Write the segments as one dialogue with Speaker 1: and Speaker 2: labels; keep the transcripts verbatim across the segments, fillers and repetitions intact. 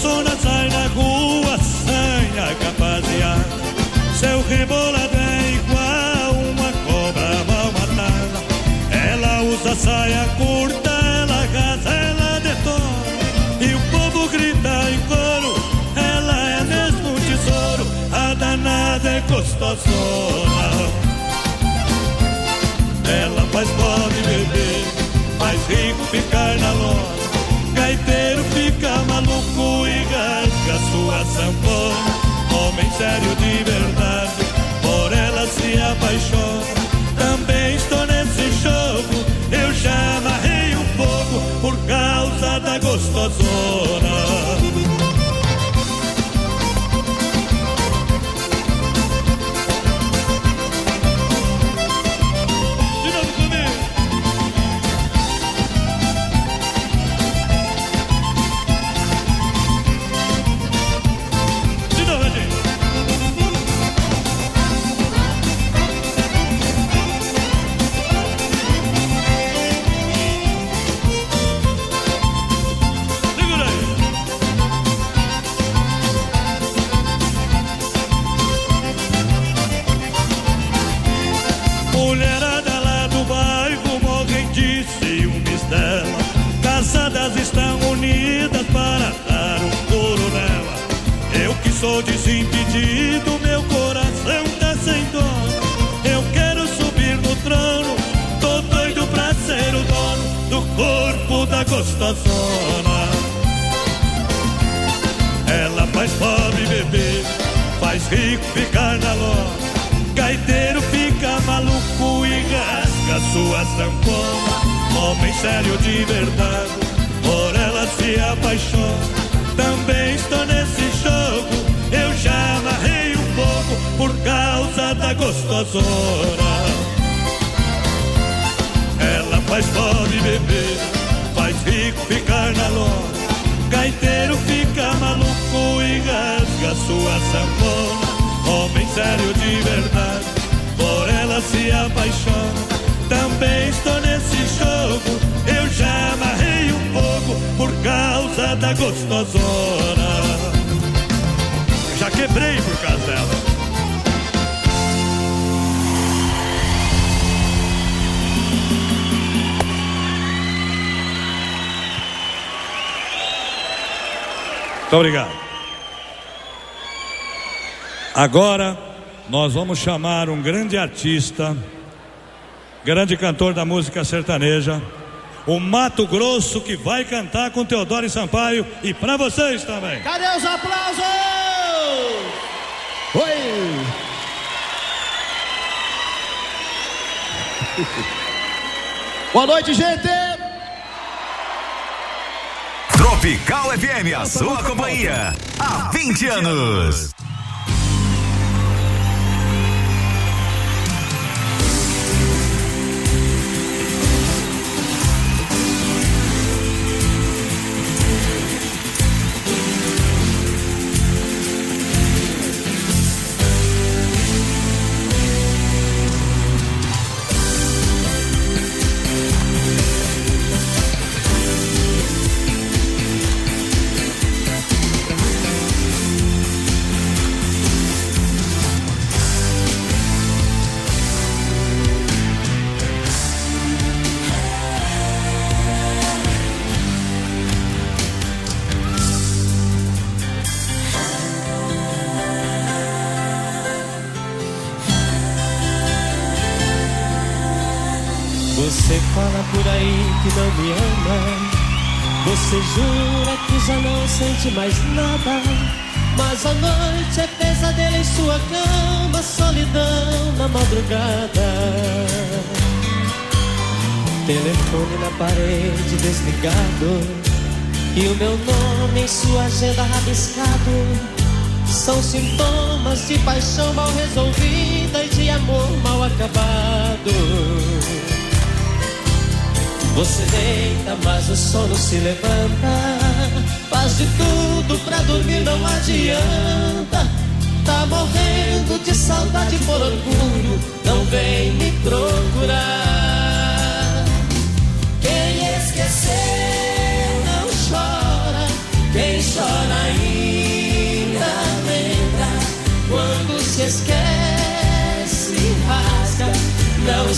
Speaker 1: moçona sai na rua, sanha capaziada. Seu rebolado é igual uma cobra mal matada. Ela usa saia curta, ela rasga, ela detona. E o povo grita em coro, ela é mesmo um tesouro. A danada é gostosona. Ela faz pobre beber, faz rico ficar na lona. Gaiteiro fica maluco e rasga sua sanfona. Homem sério de verdade, por ela se apaixona. Também estou nesse jogo, eu já amarrei um pouco por causa da gostosona. Estão unidas para dar um couro nela. Eu que sou desimpedido, meu coração tá sem dó. Eu quero subir no trono, tô doido pra ser o dono do corpo da gostosona. Ela faz pobre beber, faz rico ficar na lona. Gaiteiro fica maluco e rasga sua sanfona. Homem sério de verdade, por ela se apaixona. Também estou nesse jogo, eu já amarrei um pouco por causa da gostosona. Ela faz pobre beber, faz rico ficar na lona. Gaiteiro fica maluco e rasga sua sanfona. Homem sério de verdade, por ela se apaixona. Também estou nesse jogo, eu já amarrei um pouco por causa da gostosona. Já quebrei por causa dela. Muito obrigado. Agora nós vamos chamar um grande artista, grande cantor da música sertaneja, o Mato Grosso, que vai cantar com Teodoro Sampaio, e pra vocês também.
Speaker 2: Cadê os aplausos? Oi! Boa noite, gente!
Speaker 3: Tropical F M, a sua companhia há vinte anos.
Speaker 4: Você fala por aí que não me ama, você jura que já não sente mais nada, mas a noite é pesadelo em sua cama, solidão na madrugada. Telefone na parede desligado e o meu nome em sua agenda rabiscado. São sintomas de paixão mal resolvida e de amor mal acabado. Você deita, mas o sono se levanta, faz de tudo pra dormir, não adianta. Tá morrendo de saudade por orgulho, não vem me procurar. Quem esqueceu não chora, quem chora ainda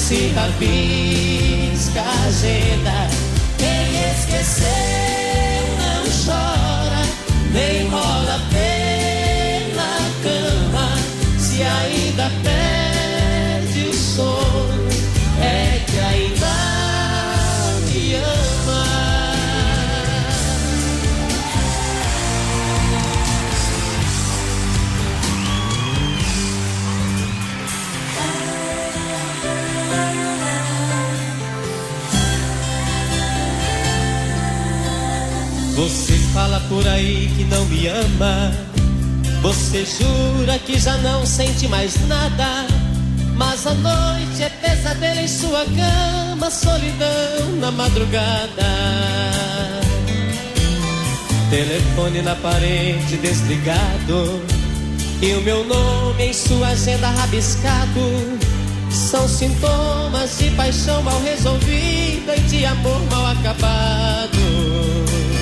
Speaker 4: se rabisca a agenda. Quem esqueceu não chora, nem rola pela cama. Se ainda perde o sono, é que ainda me ama. Você fala por aí que não me ama, você jura que já não sente mais nada, mas a noite é pesadelo em sua cama, solidão na madrugada. Telefone na parede desligado e o meu nome em sua agenda rabiscado. São sintomas de paixão mal resolvida e de amor mal acabado.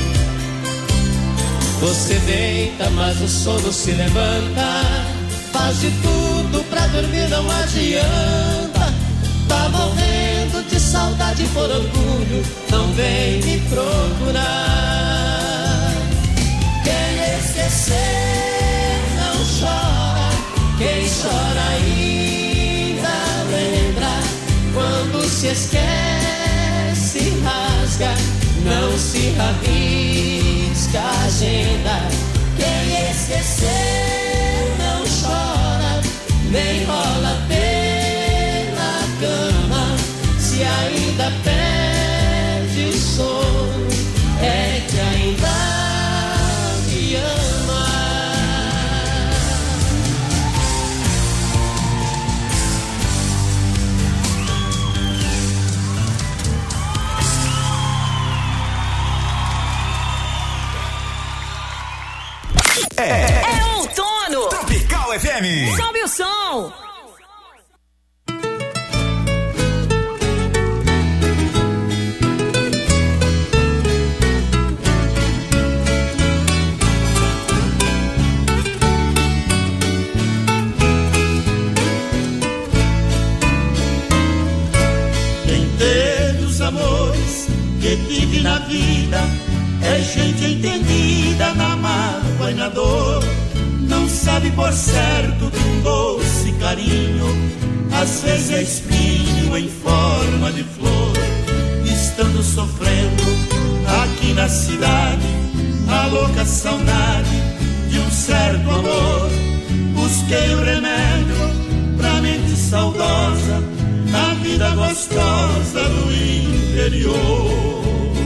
Speaker 4: Você deita, mas o sono se levanta, faz de tudo pra dormir, não adianta. Tá morrendo de saudade por orgulho, não vem me procurar. Quem esqueceu não chora, quem chora ainda lembra. Quando se esquece rasga, não se rabisca a agenda. Quem esqueceu não chora, nem rola pela cama. Se ainda perde o sono, é que ainda me ama.
Speaker 3: É,
Speaker 5: é outono.
Speaker 3: Tropical F M.
Speaker 5: Sobe o som.
Speaker 1: Quem teve os amores que tive na vida é gente entendida na mágoa e na dor. Não sabe por certo de um doce carinho, às vezes é espinho em forma de flor. Estando sofrendo aqui na cidade a louca saudade de um certo amor, busquei o remédio pra mente saudosa na vida gostosa do interior.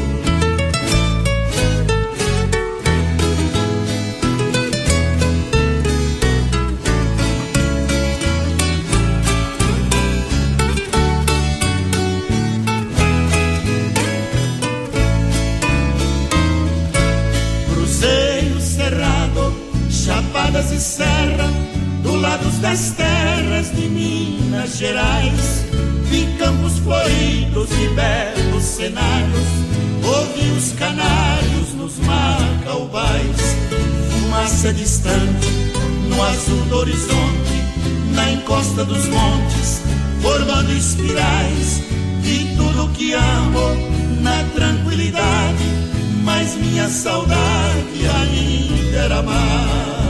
Speaker 1: Chapadas e serra, do lado das terras de Minas Gerais, vi campos floridos e belos cenários, ouvi os canários nos macaubais, fumaça distante no azul do horizonte, na encosta dos montes, formando espirais, vi tudo que amo na tranquilidade, mas minha saudade ainda era mais.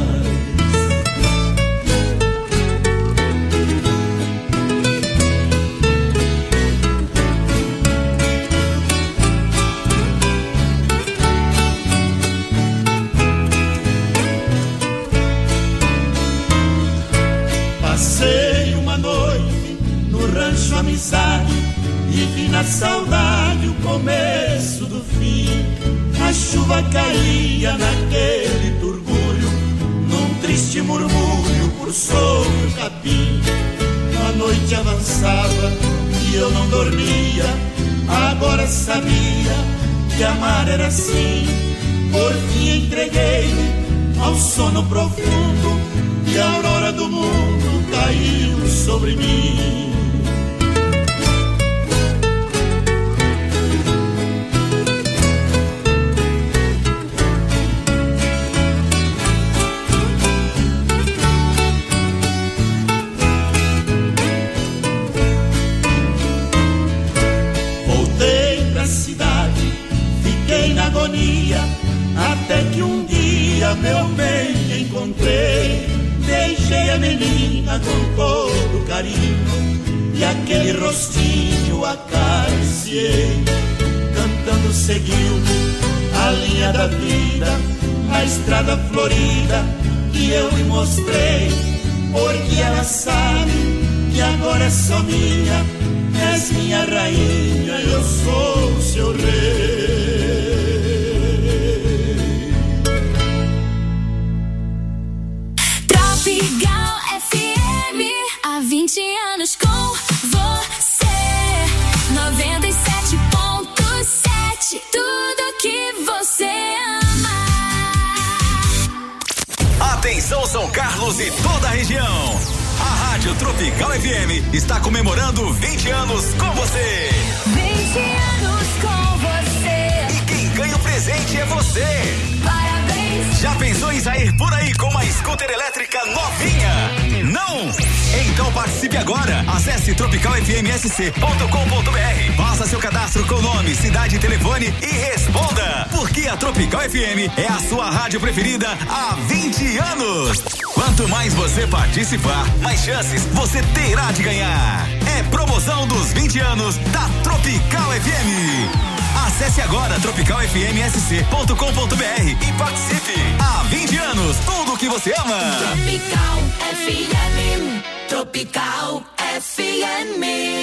Speaker 1: Passei uma noite no rancho Amizade e vi na saudade o começo do fim. A chuva caía naquele turbulho, num triste murmúrio por sobre o capim. A noite avançava e eu não dormia, agora sabia que amar era assim. Por fim entreguei-me ao sono profundo e a aurora do mundo caiu sobre mim.
Speaker 6: agonia, até que um dia meu bem encontrei. Deixei a menina com todo carinho e aquele rostinho acariciei. Cantando seguiu a linha da vida, a estrada florida que eu lhe mostrei. Porque ela sabe que agora é só minha, és minha rainha, eu sou o seu rei.
Speaker 7: Tropical F M, há vinte anos com você. noventa e sete ponto sete, tudo que você ama.
Speaker 3: Atenção São Carlos e toda a região. A Rádio Tropical F M está comemorando vinte anos com você.
Speaker 7: vinte anos com você.
Speaker 3: E quem ganha o presente é você.
Speaker 7: Parabéns.
Speaker 3: Já pensou em sair por aí com uma scooter elétrica novinha? Não? Então participe agora. Acesse tropical f m s c ponto com ponto b r. Faça seu cadastro com nome, cidade e telefone e responda. Porque a Tropical F M é a sua rádio preferida há vinte anos. Quanto mais você participar, mais chances você terá de ganhar. É promoção dos vinte anos da Tropical F M. Acesse agora tropical f m s c ponto com ponto b r e participe. Há vinte anos, tudo o que você ama.
Speaker 7: Tropical F M. Tropical F M.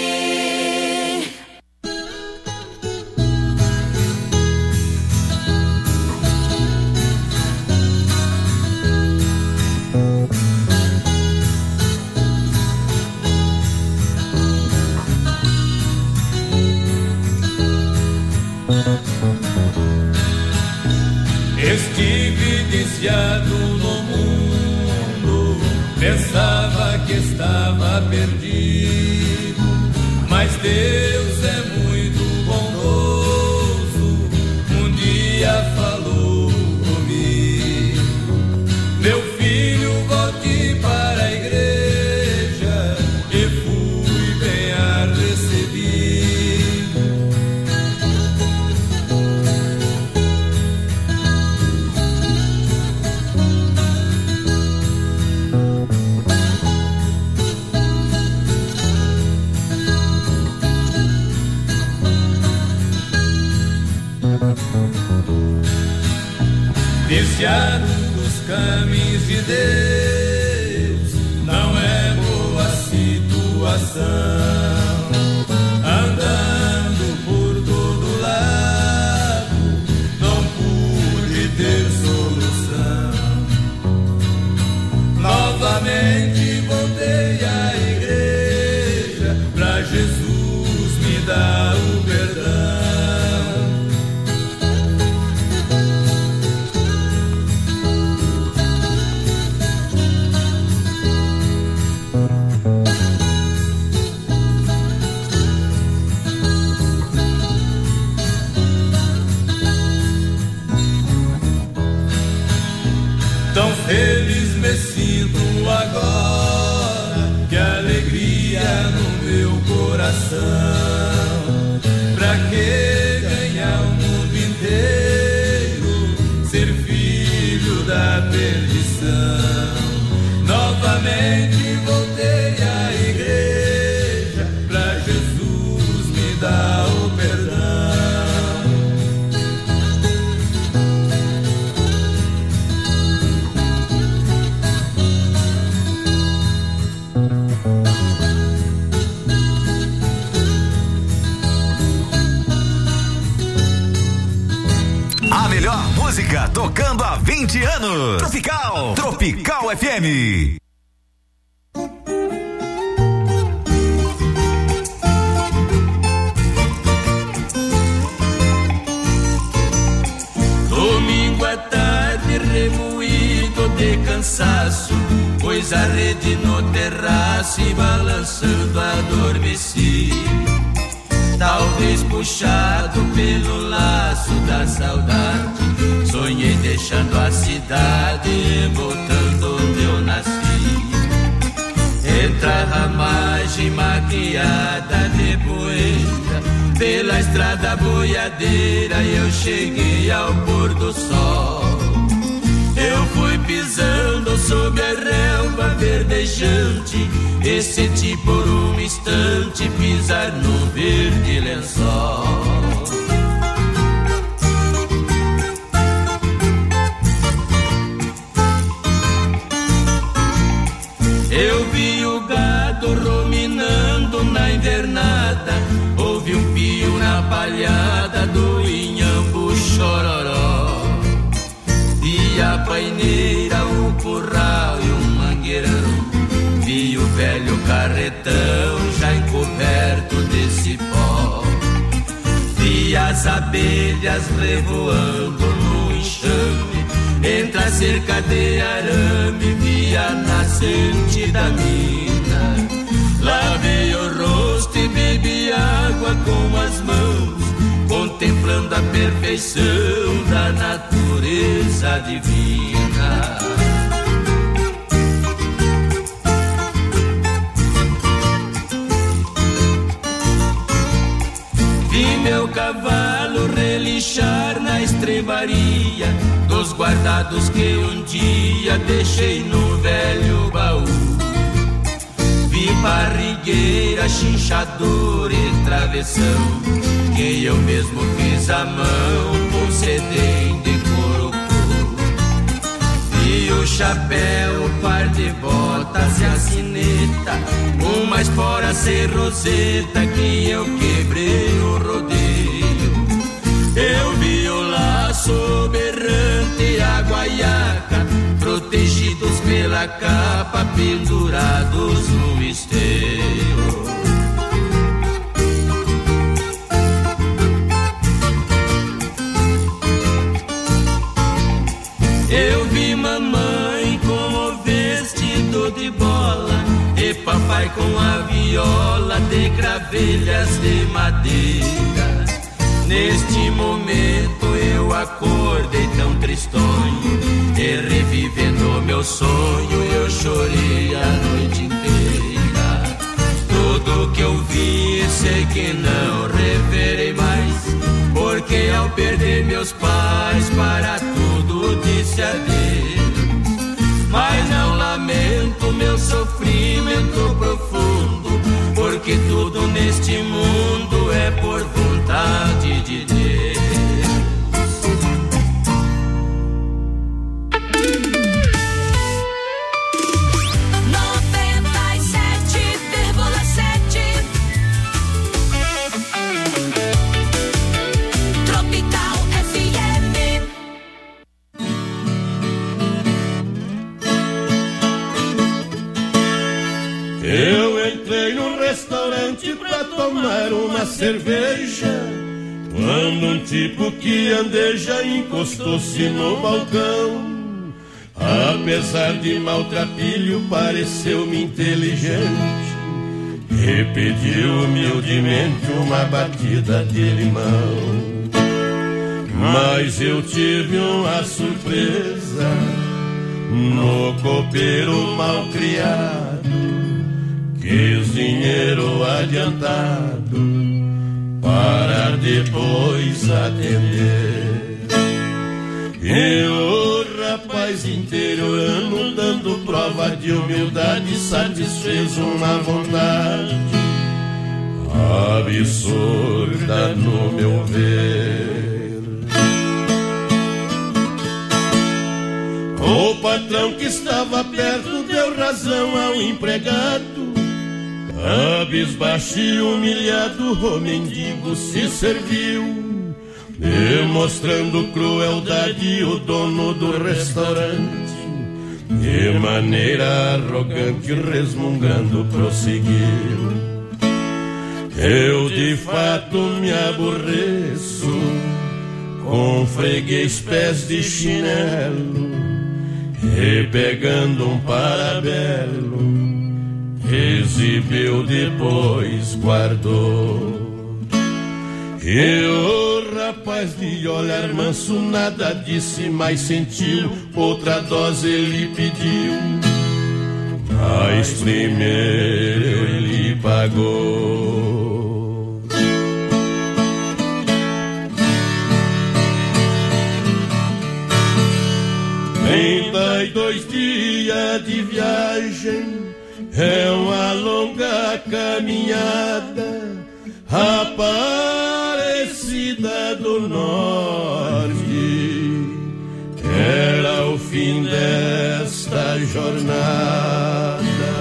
Speaker 1: Estive viciado no mundo, pensava que estava perdido, mas Deus é muito bondoso, um dia falou comigo: meu filho, volte para a igreja, e fui bem recebido. Viciado dos caminhos de Deus, não é boa situação. Andando por todo lado, não pude ter solução. Novamente voltei à igreja, pra Jesus me dar o perdão. Tão feliz me sinto agora, que alegria no meu coração. Pra que ganhar o mundo inteiro, ser filho da perdição? Novamente voltei à igreja, pra Jesus me dar o perdão.
Speaker 3: A melhor música tocando há vinte anos. Tropical, Tropical F M.
Speaker 6: Domingo à tarde remoído de cansaço, pois a rede no terraço e balançando adormeci. Talvez puxado pelo laço da saudade, sonhei deixando a cidade, voltando onde eu nasci. Entre a ramagem maquiada de poeira,
Speaker 8: Pela estrada boiadeira eu cheguei ao pôr do sol. Eu fui pisando sob a relva verdejante e senti por um instante pisar no verde lençol. Eu vi o gado ruminando na invernada, ouvi um pio na palhada do inhambu chororó. Vi a paineira, o curral e um mangueirão, vi o velho carretão já encoberto de cipó. Vi as abelhas revoando no enxame, entre a cerca de arame vi a nascente da mina. Lavei o rosto e bebi água com as mãos, contemplando a perfeição da natureza divina. Vi meu cavalo relinchar na estrebaria dos guardados que um dia deixei no velho baú. Vi barrigueira, chinchador e travessão que eu mesmo fiz à mão com cedém de corucu. Vi o chapéu, o par de botas e a sineta, uma espora sem roseta que eu quebrei no rodeio. Eu vi o laço berrante e a guaiaca, protegidos pela capa, pendurados no esteio. Eu vi mamãe com o vestido de bola e papai com a viola de gravelhas de madeira. Neste momento eu acordei tão tristonho e revivendo meu sonho eu chorei a noite inteira. Tudo que eu vi sei que não reverei mais, porque ao perder meus pais para tudo disse adeus. Mas não lamento meu sofrimento profundo, porque tudo neste mundo é por vontade de Deus.
Speaker 7: noventa e sete vírgula sete Tropical F M.
Speaker 6: Eu entrei num restaurante pra tomar uma cerveja, quando um tipo que andeja encostou-se no balcão. Apesar de maltrapilho, pareceu-me inteligente e pediu humildemente uma batida de limão. Mas eu tive uma surpresa no copeiro malcriado, cozinheiro adiantado, para depois atender. E o rapaz interiorano, dando prova de humildade, satisfez uma vontade absurda no meu ver. O patrão que estava perto deu razão ao empregado. Cabisbaixo e humilhado, o mendigo se serviu, demonstrando crueldade, o dono do restaurante, de maneira arrogante, resmungando, prosseguiu: eu de fato me aborreço com freguês pés de chinelo, e pegando um parabelo, exibiu, depois guardou. E o rapaz de olhar manso nada disse, mas sentiu outra dose, ele pediu, mas primeiro ele pagou.
Speaker 9: trinta e dois dias de viagem, é uma longa caminhada, Aparecida do Norte, era o fim desta jornada.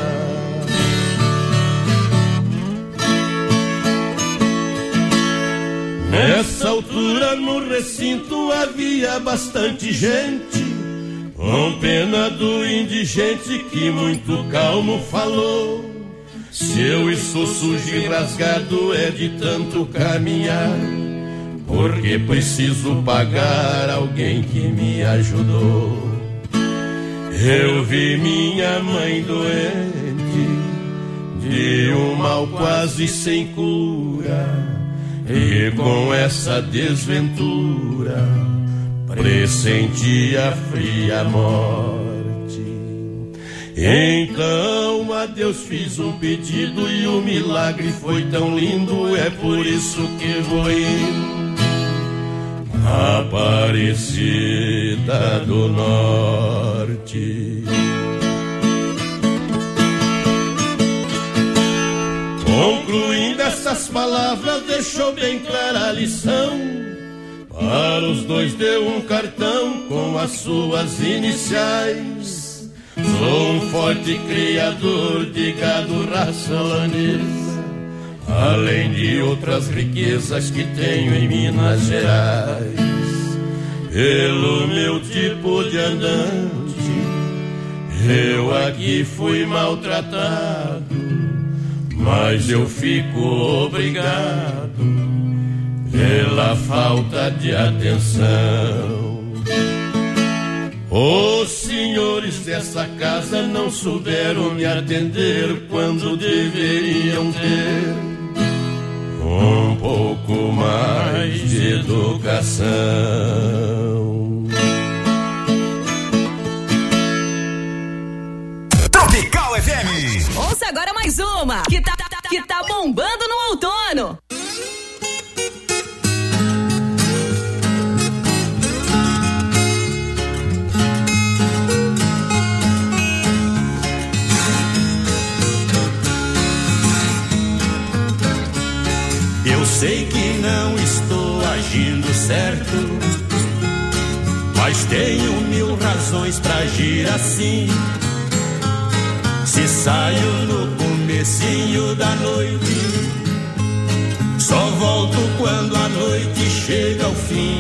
Speaker 9: Nessa altura no recinto havia bastante gente, com pena do indigente que muito calmo falou: seu isso sujo e rasgado é de tanto caminhar, porque preciso pagar alguém que me ajudou. Eu vi minha mãe doente, de um mal quase sem cura, e com essa desventura pressenti a fria morte. Então a Deus fiz um pedido e o milagre foi tão lindo, é por isso que vou indo. Aparecida do Norte. Concluindo essas palavras, deixou bem clara a lição. Para os dois deu um cartão com as suas iniciais. Sou um forte criador de gado, raça holandesa, além de outras riquezas que tenho em Minas Gerais. Pelo meu tipo de andante, eu aqui fui maltratado, mas eu fico obrigado pela falta de atenção. Os senhores dessa casa não souberam me atender quando deveriam ter um pouco mais de educação.
Speaker 3: Tropical F M.
Speaker 5: Ouça agora mais uma que tá, que tá bombando no outono.
Speaker 6: Eu sei que não estou agindo certo, mas tenho mil razões pra agir assim. Se saio no comecinho da noite, só volto quando a noite chega ao fim.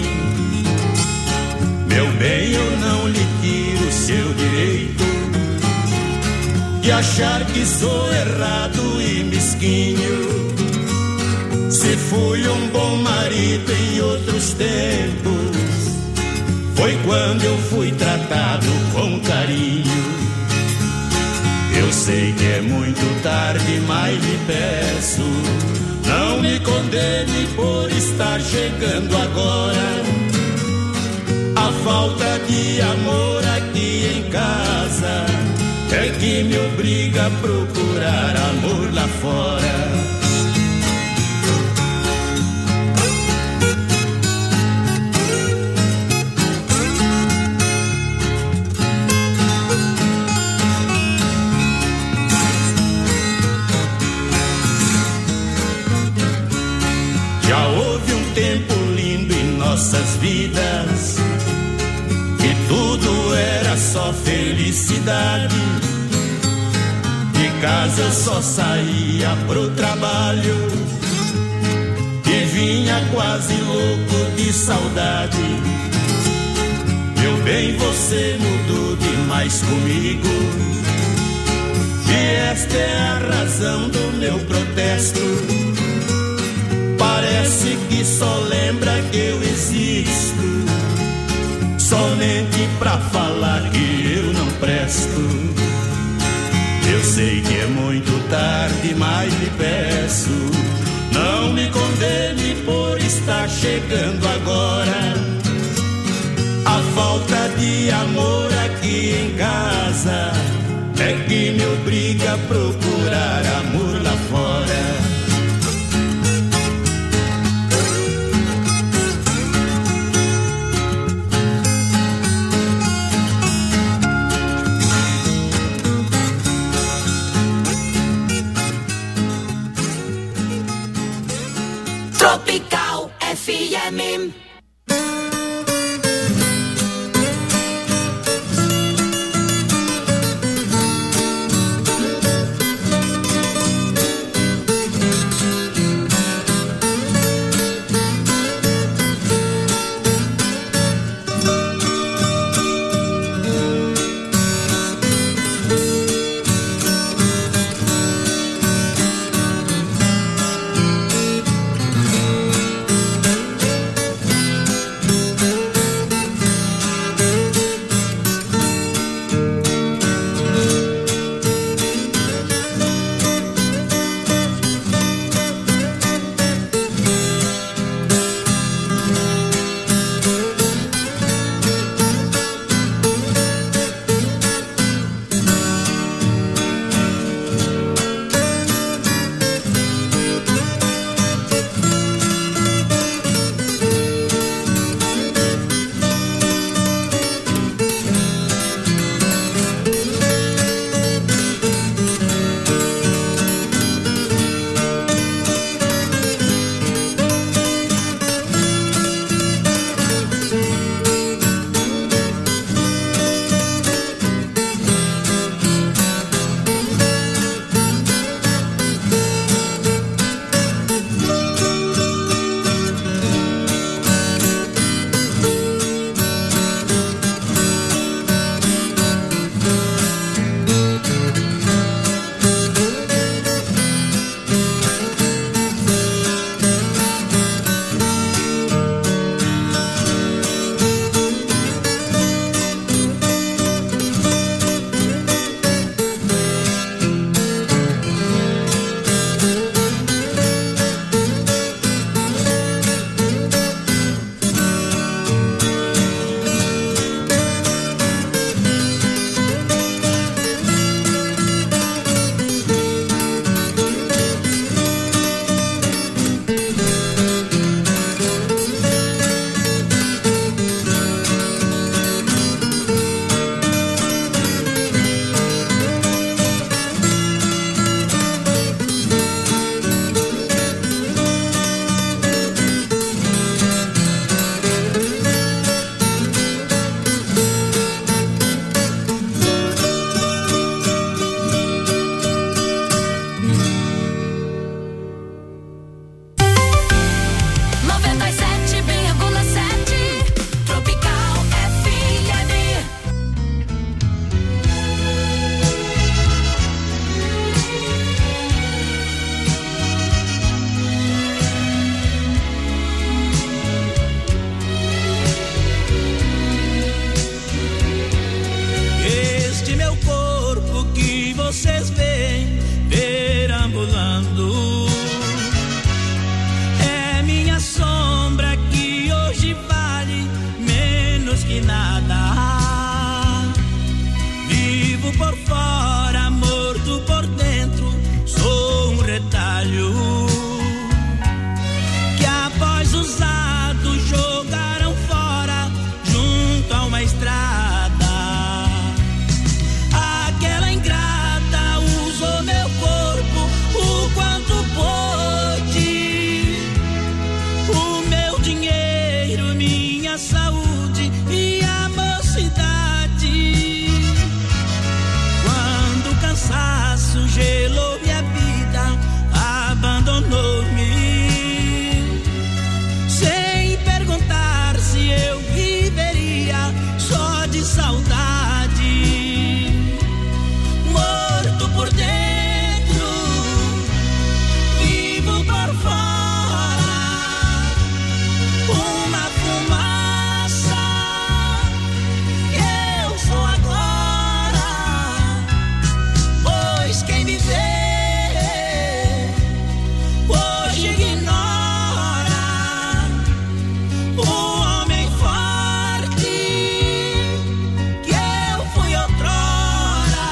Speaker 6: Meu bem, eu não lhe tiro seu direito de achar que sou errado e mesquinho. Se fui um bom marido em outros tempos, foi quando eu fui tratado com carinho. Eu sei que é muito tarde, mas lhe peço, não me condene por estar chegando agora. A falta de amor aqui em casa é que me obriga a procurar amor lá fora. Já houve um tempo lindo em nossas vidas, que tudo era só felicidade. De casa eu só saía pro trabalho e vinha quase louco de saudade. Meu bem, você mudou demais comigo, e esta é a razão do meu protesto. Parece que só lembra que eu existo, somente pra falar que eu não presto. Eu sei que é muito tarde, mas lhe peço, não me condene por estar chegando agora. A falta de amor aqui em casa é que me obriga a procurar amor lá fora.
Speaker 10: saúde e a mocidade. Quando o cansaço gelou minha vida, abandonou-me, sem perguntar se eu viveria só de saudade. Morto por dentro, vivo por fora, uma fumaça que eu sou agora, pois quem me vê hoje ignora o homem forte que eu fui outrora.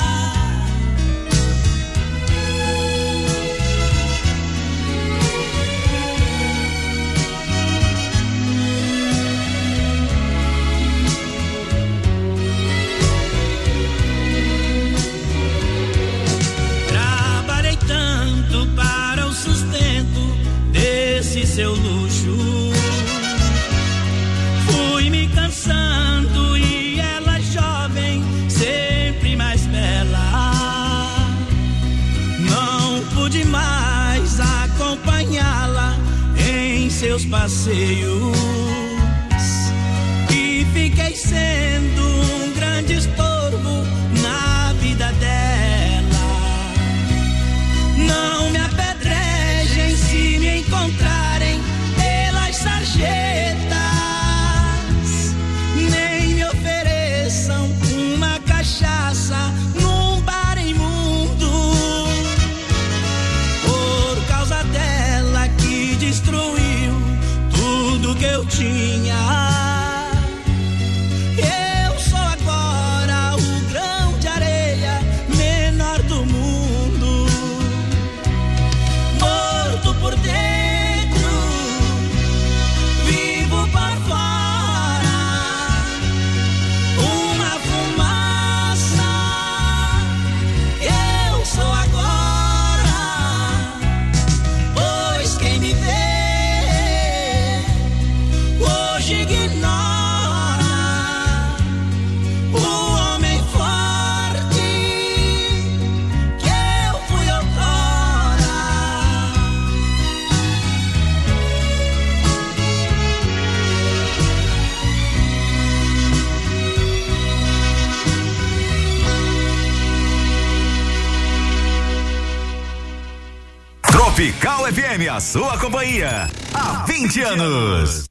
Speaker 10: Trabalhei tanto para o sustento desse seu luxo, fui me cansando e ela jovem, sempre mais bela. Não pude mais acompanhá-la em seus passeios e fiquei sendo um grande estorvo na vida dela. Não me apedrejem se me encontrarem pelas sarjetas, nem me ofereçam uma cachaça num bar imundo. Por causa dela que destruiu tudo que eu tinha, eu sou agora o grão de areia menor do mundo. Morto por dentro, vivo por fora, uma fumaça eu sou agora, pois quem me vê hoje ignora o homem forte que eu fui outrora.
Speaker 3: Tropical F M, a sua companhia há vinte anos.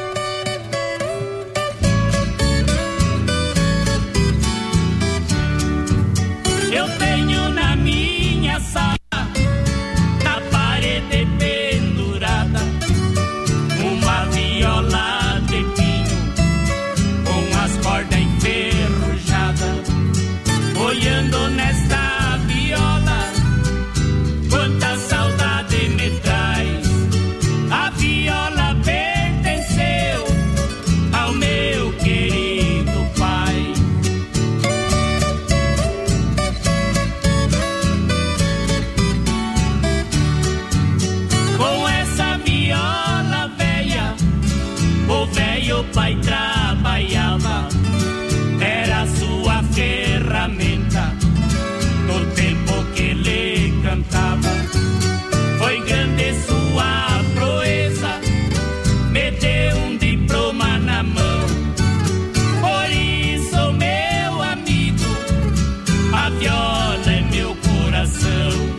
Speaker 10: Eu tenho na minha sala, na parede pendurada, uma viola de pinho com as cordas enferrujadas. Olhando nesta viola, quanta saudade me traz. A viola pertenceu ao meu querido pai. Com essa viola velha, o velho pai trabalhava, era sua ferramenta no tempo que ele cantava. Foi grande sua proeza, me deu um diploma na mão. Por isso, meu amigo, a viola é meu coração.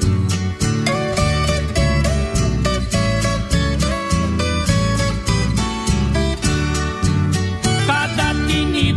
Speaker 10: Cada tinir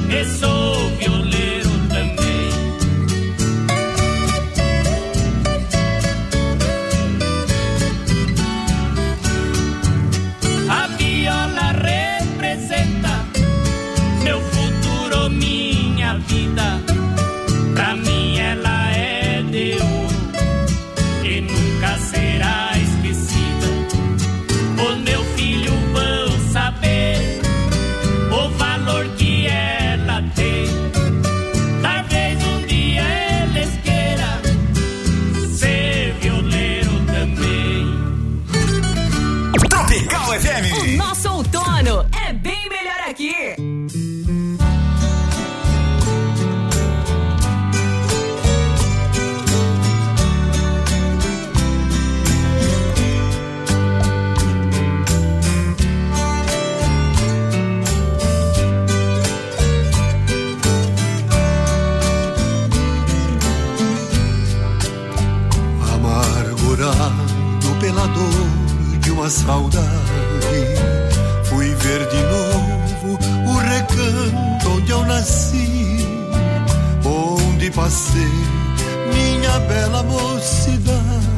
Speaker 8: e sou violeiro também. A viola representa meu futuro, minha vida. Pra mim ela é de ouro e nunca será esquecida. Os meus filhos vão saber o valor que ela tem. Talvez um dia eles queiram ser violeiro também.
Speaker 3: Tropical F M.
Speaker 5: O nosso outono é bem melhor aqui.
Speaker 11: Pela dor de uma saudade, fui ver de novo o recanto onde eu nasci, onde passei minha bela mocidade.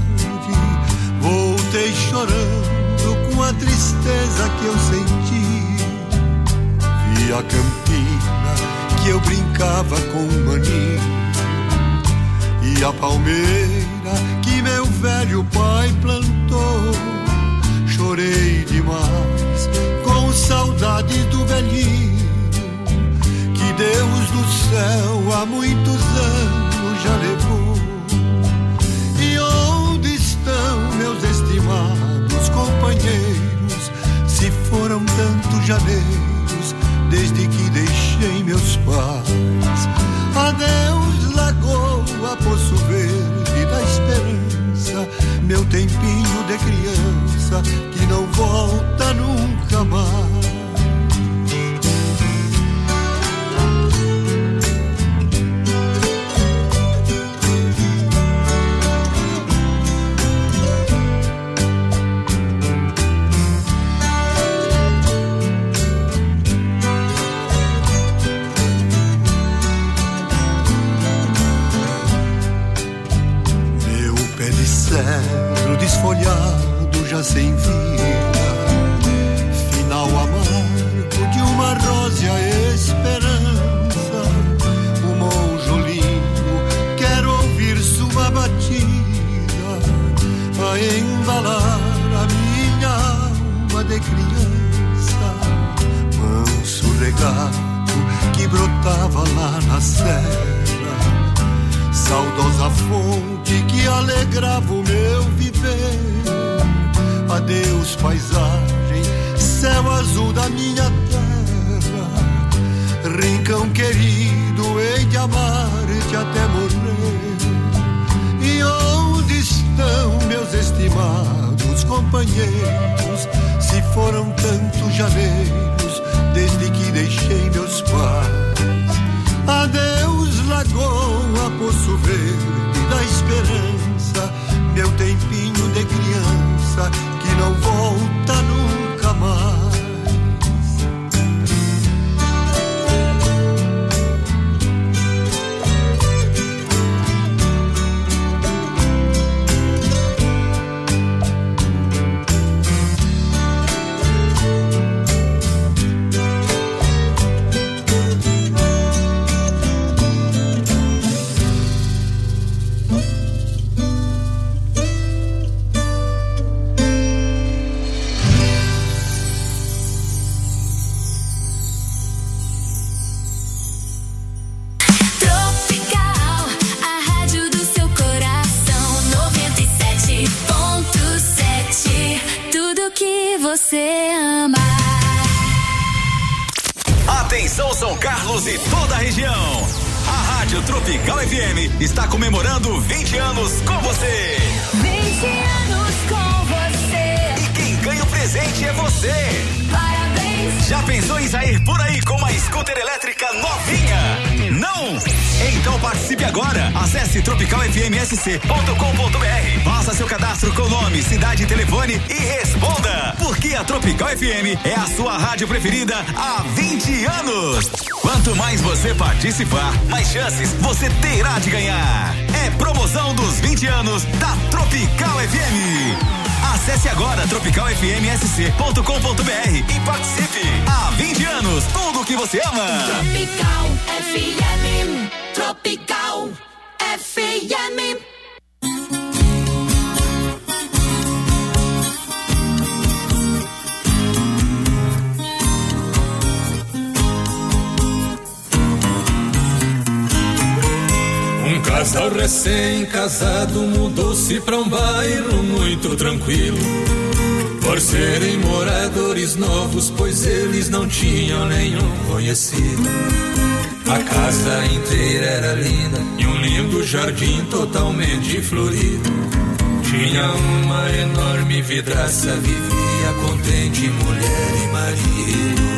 Speaker 11: Voltei chorando com a tristeza que eu senti. Vi a campina que eu brincava com o maninho e a palmeira que meu velho pai plantou. Chorei demais com saudade do velhinho que Deus do céu há muitos anos já levou. E onde estão meus estimados companheiros? Se foram tantos janeiros desde que deixei meus pais. Adeus, Lagoa, Poço Verde da Esperança, meu tempinho de criança que não volta nunca mais. Cedro desfolhado já sem vida, final amargo de uma rósea esperança. O monjolinho quer ouvir sua batida a embalar a minha alma de criança. Manso regato que brotava lá na serra, saudosa fonte que alegrava o meu viver. Adeus, paisagem, céu azul da minha terra. Rincão querido, hei de amar-te até morrer. E onde estão meus estimados companheiros? Se foram tantos janeiros desde que deixei meus pais. Adeus, Lagoa, Poço Verde da Esperança, meu tempinho de criança que não volta nunca mais.
Speaker 7: Você ama.
Speaker 3: Atenção, São Carlos e toda a região. A Rádio Tropical F M está comemorando vinte anos com você.
Speaker 7: vinte anos com você.
Speaker 3: E quem ganha o presente é você.
Speaker 7: Parabéns.
Speaker 3: Já pensou em sair por aí com uma scooter elétrica novinha? Não! Então participe agora. Acesse tropical f m s c ponto com ponto b r. Faça seu cadastro com nome, cidade e telefone e responda. Porque a Tropical F M é a sua rádio preferida há vinte anos. Quanto mais você participar, mais chances você terá de ganhar. É promoção dos vinte anos da Tropical F M. Acesse agora tropical f m s c ponto com ponto b r e participe. Há vinte anos, tudo que você ama.
Speaker 7: Tropical F M. Tropical F M.
Speaker 12: Um casal recém-casado mudou-se pra um bairro muito tranquilo, por serem moradores novos, pois eles não tinham nenhum conhecido. A casa inteira era linda e um lindo jardim totalmente florido. Tinha uma enorme vidraça, vivia contente mulher e marido.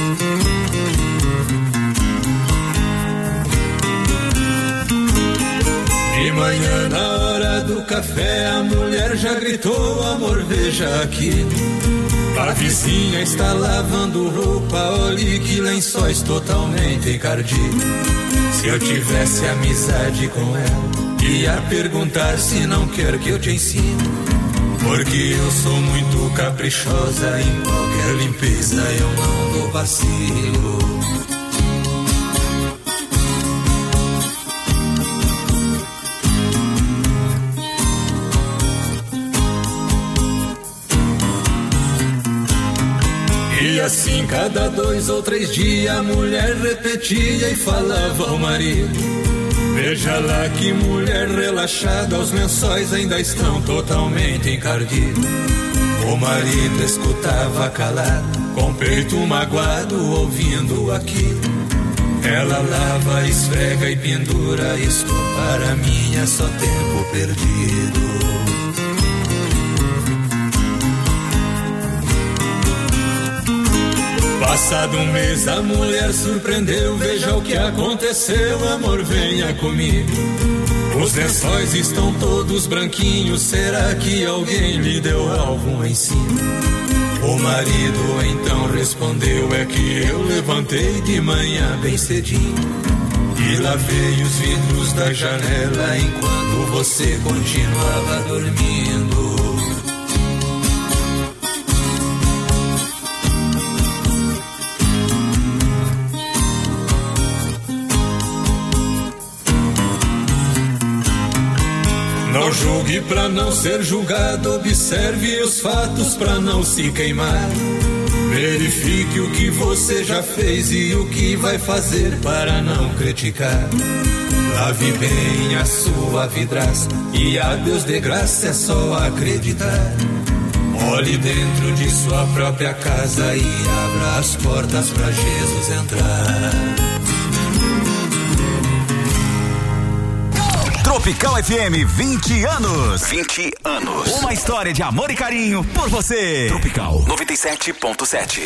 Speaker 12: De manhã, na hora do café, a mulher já gritou: amor, veja aqui, a vizinha está lavando roupa, olhe que lençóis totalmente encardidos. Se eu tivesse amizade com ela, ia perguntar se não quer que eu te ensine, porque eu sou muito caprichosa, em qualquer limpeza eu não dou vacilo. E assim, cada dois ou três dias, a mulher repetia e falava ao marido: veja lá que mulher relaxada, os lençóis ainda estão totalmente encardidos. O marido escutava calado, com peito magoado, ouvindo aquilo. Ela lava, esfrega e pendura, isto para mim é só tempo perdido. Passado um mês, a mulher surpreendeu, veja o que aconteceu, amor, venha comigo. Os lençóis estão todos branquinhos, será que alguém lhe deu algo em cima? O marido então respondeu: é que eu levantei de manhã bem cedinho e lavei os vidros da janela enquanto você continuava dormindo. Não julgue pra não ser julgado, observe os fatos pra não se queimar. Verifique o que você já fez e o que vai fazer para não criticar. Lave bem a sua vidraça e a Deus de graça é só acreditar. Olhe dentro de sua própria casa e abra as portas pra Jesus entrar.
Speaker 3: Tropical F M, vinte anos. vinte anos. Uma história de amor e carinho por você. Tropical noventa e sete ponto sete.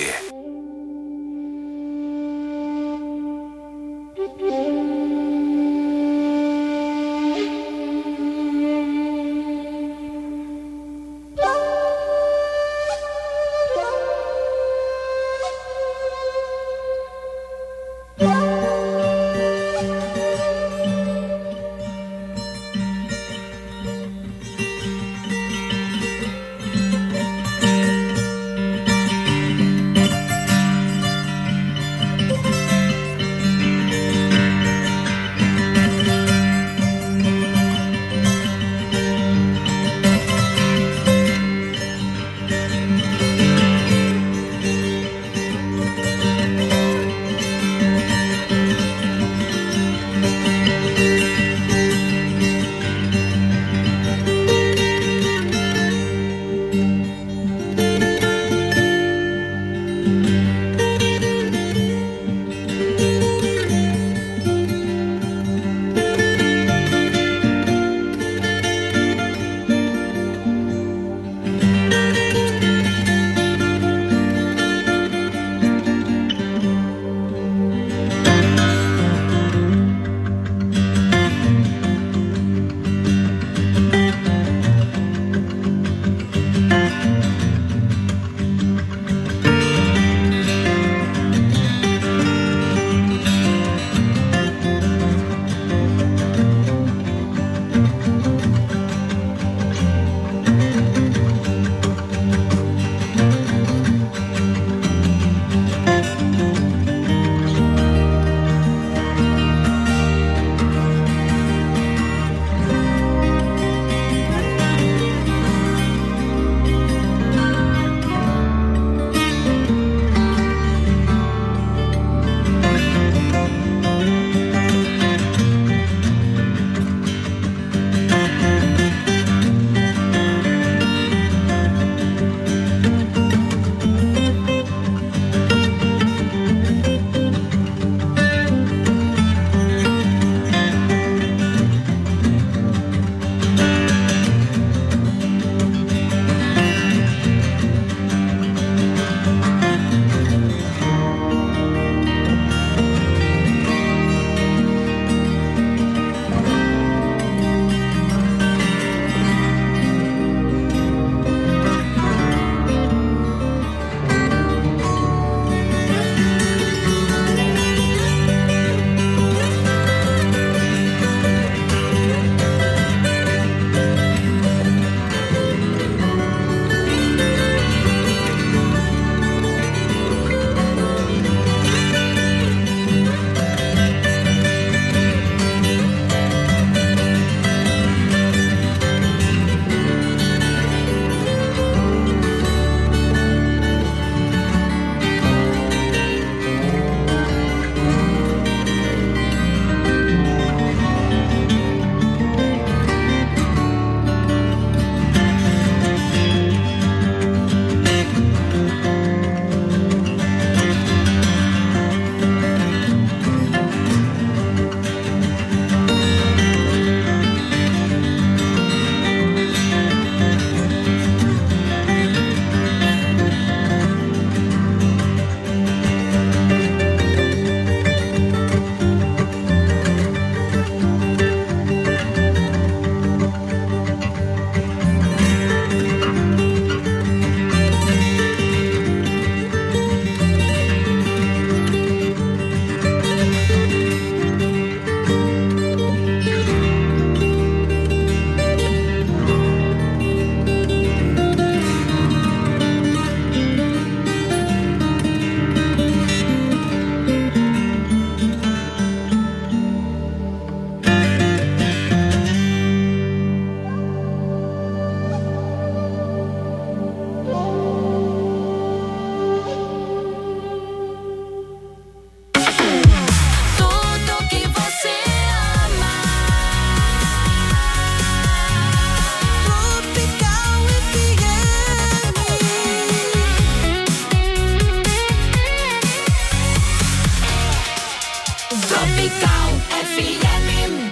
Speaker 7: Tropical F M.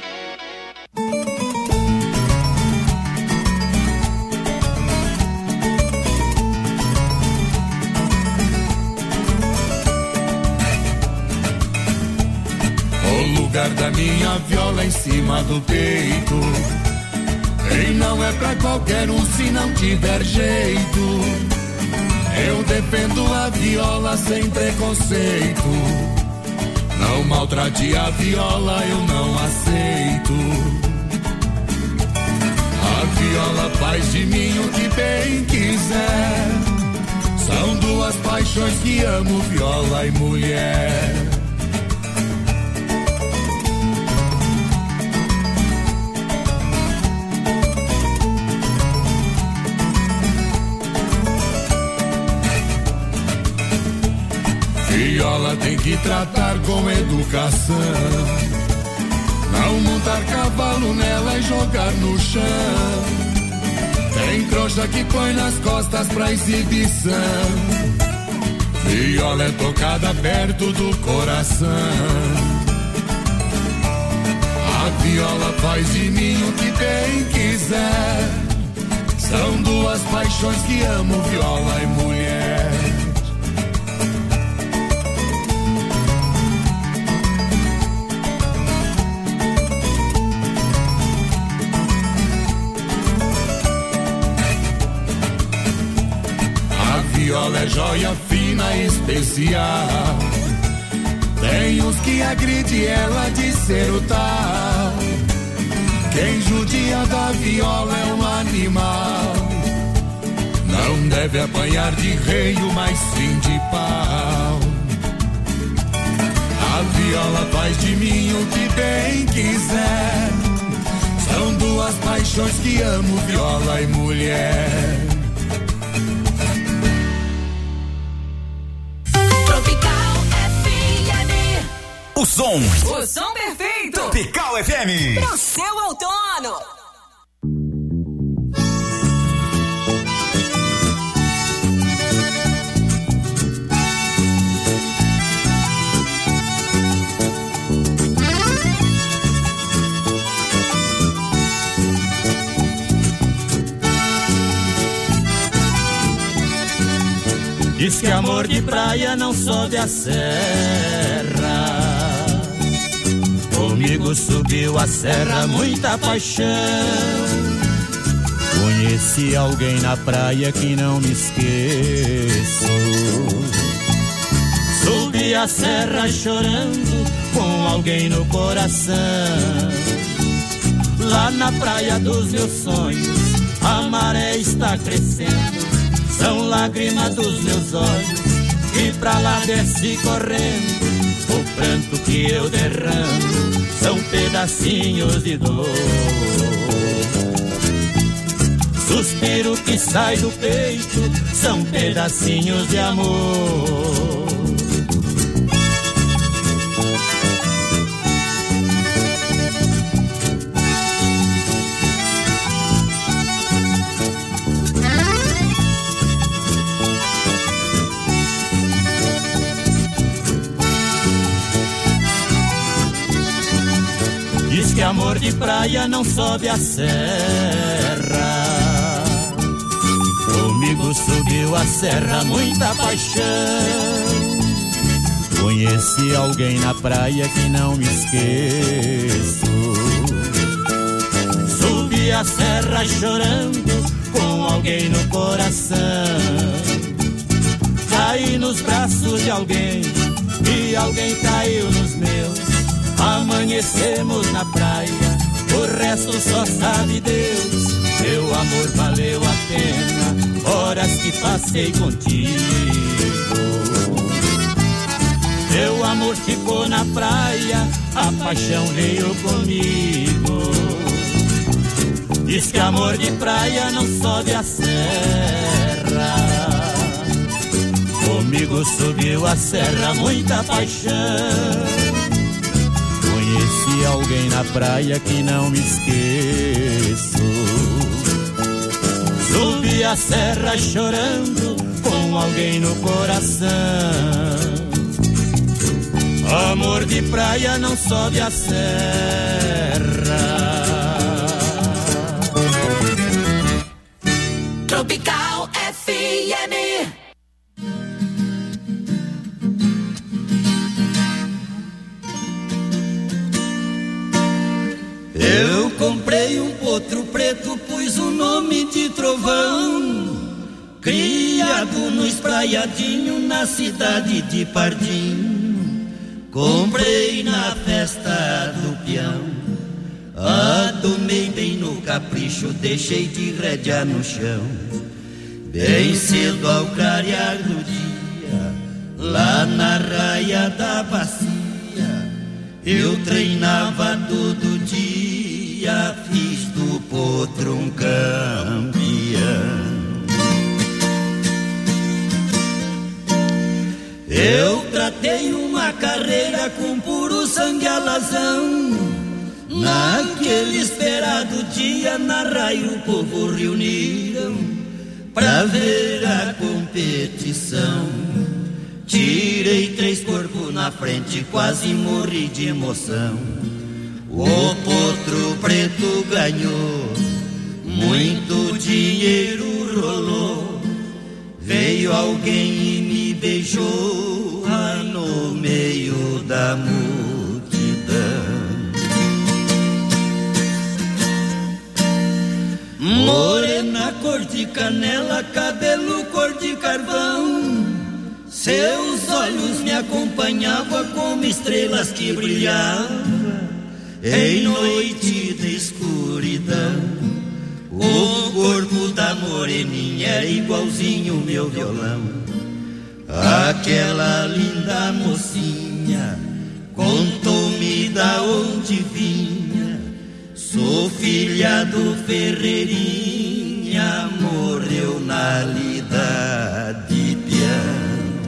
Speaker 12: O lugar da minha viola em cima do peito, e não é pra qualquer um se não tiver jeito. Eu defendo a viola sem preconceito. Não maltrate a viola, eu não aceito. A viola faz de mim o que bem quiser. São duas paixões que amo, viola e mulher. Viola tem que tratar com educação, não montar cavalo nela e jogar no chão. Tem trouxa que põe nas costas pra exibição. Viola é tocada perto do coração. A viola faz de mim o que bem quiser. São duas paixões que amo, viola e mulher. Viola é joia fina e especial. Tem uns que agride ela de ser o tal. Quem judia da viola é um animal. Não deve apanhar de reio, mas sim de pau. A viola faz de mim o que bem quiser. São duas paixões que amo, viola e mulher.
Speaker 3: O som.
Speaker 5: O som perfeito.
Speaker 3: Tropical F M.
Speaker 5: Pro seu outono.
Speaker 10: Diz que amor de praia não sobe a serra. Comigo subiu a serra muita paixão. Conheci alguém na praia que não me esqueço. Subi a serra chorando com alguém no coração. Lá na praia dos meus sonhos a maré está crescendo. São lágrimas dos meus olhos que pra lá desce correndo. O pranto que eu derramo são pedacinhos de dor. Suspiro que sai do peito são pedacinhos de amor. Que amor de praia não sobe a serra. Comigo subiu a serra muita paixão. Conheci alguém na praia que não me esqueço. Subi a serra chorando com alguém no coração. Caí nos braços de alguém e alguém caiu nos meus. Amanhecemos na praia, o resto só sabe Deus. Meu amor valeu a pena, horas que passei contigo. Meu amor ficou na praia, a paixão veio comigo. Diz que amor de praia não sobe a serra. Comigo subiu a serra muita paixão. Conheci alguém na praia que não me esqueço. Subi a serra chorando com alguém no coração. Amor de praia não sobe a serra.
Speaker 5: Tropical F M.
Speaker 10: Eu comprei um potro preto, pus o nome de Trovão, criado no espraiadinho na cidade de Pardinho. Comprei na festa do peão, adomei bem no capricho, deixei de rédea no chão. Bem cedo ao clarear do dia, lá na raia da bacia, eu treinava todo dia, fiz do potro um campeão. Eu tratei uma carreira com puro sangue alazão. Naquele esperado dia, na raia o povo reuniram pra ver a competição. Tirei três corpos na frente, quase morri de emoção. O potro preto ganhou, muito dinheiro rolou. Veio alguém e me beijou ah, no meio da multidão. Morena cor de canela, cabelo cor de carvão. Seus olhos me acompanhavam como estrelas que brilhavam em noite de escuridão. O corpo da moreninha era igualzinho meu violão. Aquela linda mocinha contou-me da onde vinha. Sou filha do Ferreirinha, morreu na lida de Pião.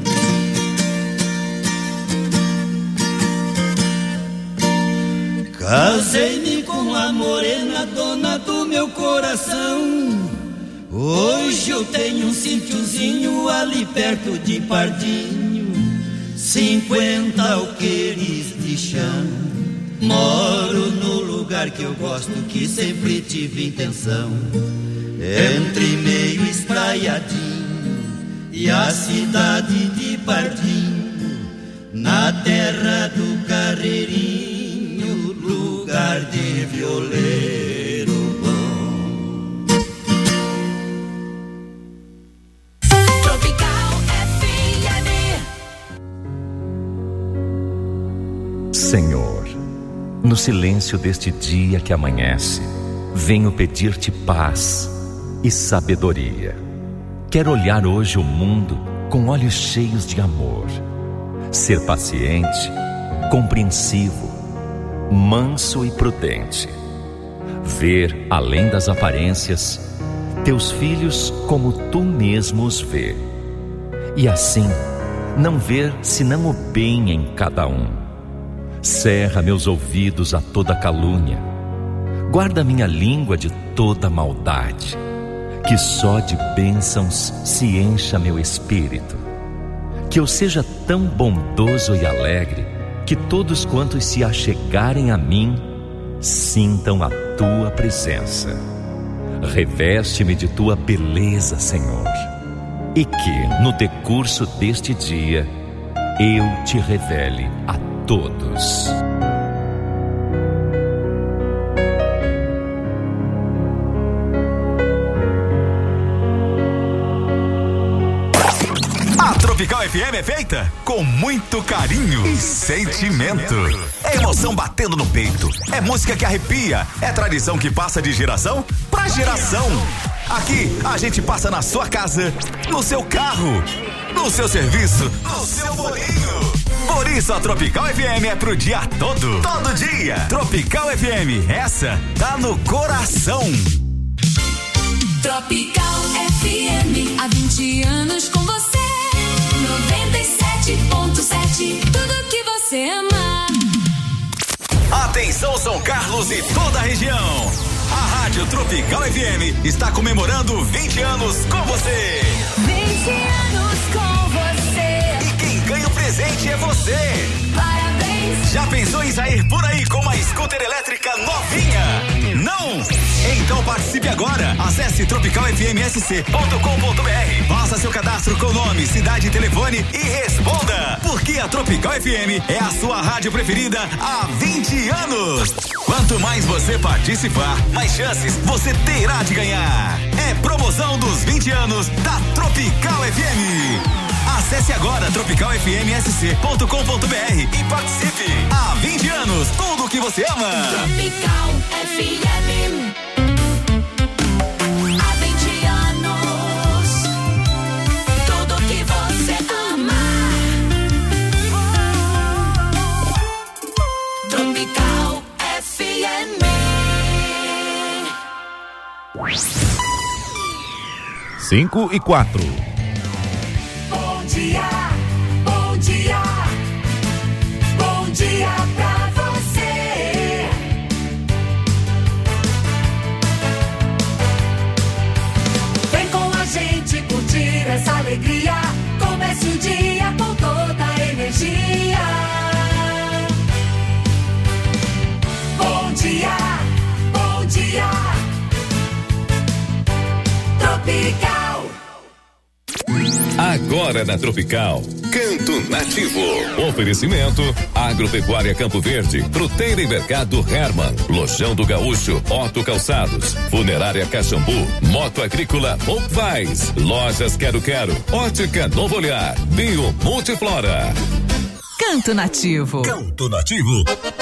Speaker 10: Casei-me com a morena, dona do meu coração. Hoje eu tenho um sítiozinho ali perto de Pardinho, cinquenta alqueires de chão. Moro no lugar que eu gosto, que sempre tive intenção, entre meio espraiadinho e a cidade de Pardinho, na terra do Carreirinho, lugar de violeiro bom.
Speaker 5: Tropical F M.
Speaker 13: Senhor, no silêncio deste dia que amanhece, venho pedir-te paz e sabedoria. Quero olhar hoje o mundo com olhos cheios de amor, ser paciente, compreensivo, manso e prudente, ver além das aparências teus filhos como tu mesmo os vê, e assim não ver senão o bem em cada um. Cerra meus ouvidos a toda calúnia, guarda minha língua de toda maldade, que só de bênçãos se encha meu espírito, que eu seja tão bondoso e alegre que todos quantos se achegarem a mim sintam a tua presença. Reveste-me de tua beleza, Senhor, e que no decurso deste dia eu te revele a todos.
Speaker 3: Tropical F M é feita com muito carinho e sentimento. É emoção batendo no peito, é música que arrepia, é tradição que passa de geração pra geração. Aqui a gente passa na sua casa, no seu carro, no seu serviço, no seu bolinho. Por isso a Tropical F M é pro dia todo, todo dia. Tropical F M, essa tá no coração.
Speaker 7: Tropical F M, há vinte anos com você. noventa e sete ponto sete, tudo que você ama.
Speaker 3: Atenção São Carlos e toda a região. A Rádio Tropical F M está comemorando vinte anos com você.
Speaker 7: vinte anos com você.
Speaker 3: E quem ganha o presente é você.
Speaker 7: Parabéns.
Speaker 3: Já pensou em sair por aí com uma scooter elétrica novinha? Não? Então participe agora. Acesse tropical f m s c ponto com ponto b r. Faça seu cadastro com nome, cidade e telefone e responda. Porque a Tropical F M é a sua rádio preferida há vinte anos. Quanto mais você participar, mais chances você terá de ganhar. É promoção dos vinte anos da Tropical F M. Acesse agora tropical f m s c ponto com ponto b r e participe. Há vinte anos, tudo o que você ama.
Speaker 7: Tropical F M. Há vinte anos, tudo que você ama. Tropical F M.
Speaker 14: Cinco e quatro.
Speaker 7: Bom dia, bom dia, bom dia pra você. Vem com a gente curtir essa alegria. Comece o dia com toda a energia. Bom dia, bom dia, Tropical.
Speaker 13: Agora na Tropical, Canto Nativo. Oferecimento Agropecuária Campo Verde, Fruteira e Mercado Herman, Lojão do Gaúcho, Otto Calçados, Funerária Caxambu, Moto Agrícola Volkswagen, Lojas Quero Quero, Ótica Novo Olhar, Bio Multiflora.
Speaker 5: Canto Nativo.
Speaker 3: Canto Nativo.